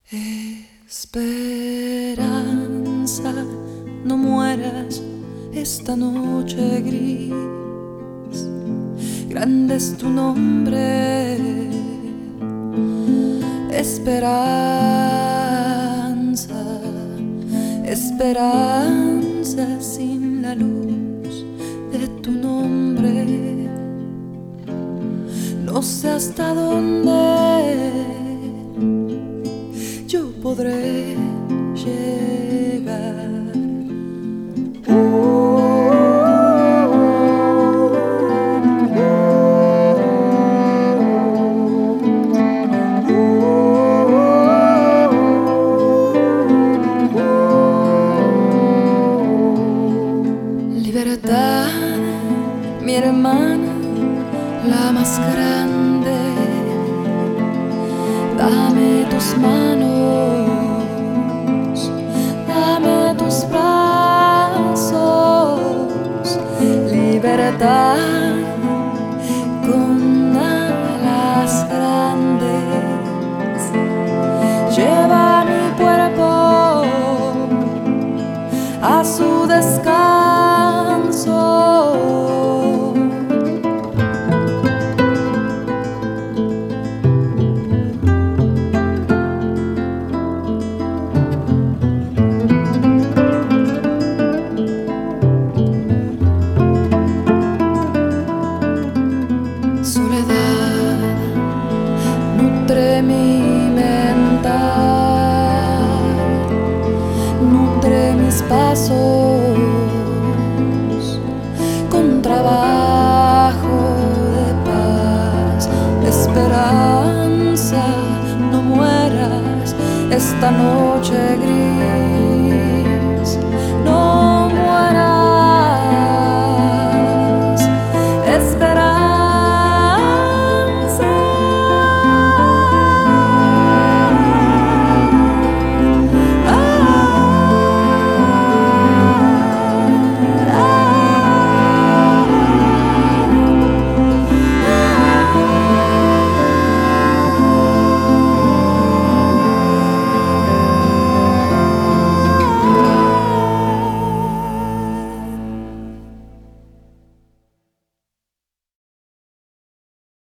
Esperanza, no mueras esta noche gris. Grande es tu nombre, esperanza, esperanza sin la luz de tu nombre. No sé hasta dónde yo podré llegar. Libertad, mi hermana, la más grande, dame tus manos, dame tus brazos. Libertad con alas grandes, lleva mi cuerpo a su descanso. Soledad nutre mi mental, nutre mis pasos con trabajo de paz. Esperanza, no mueras esta noche gris, no mueras.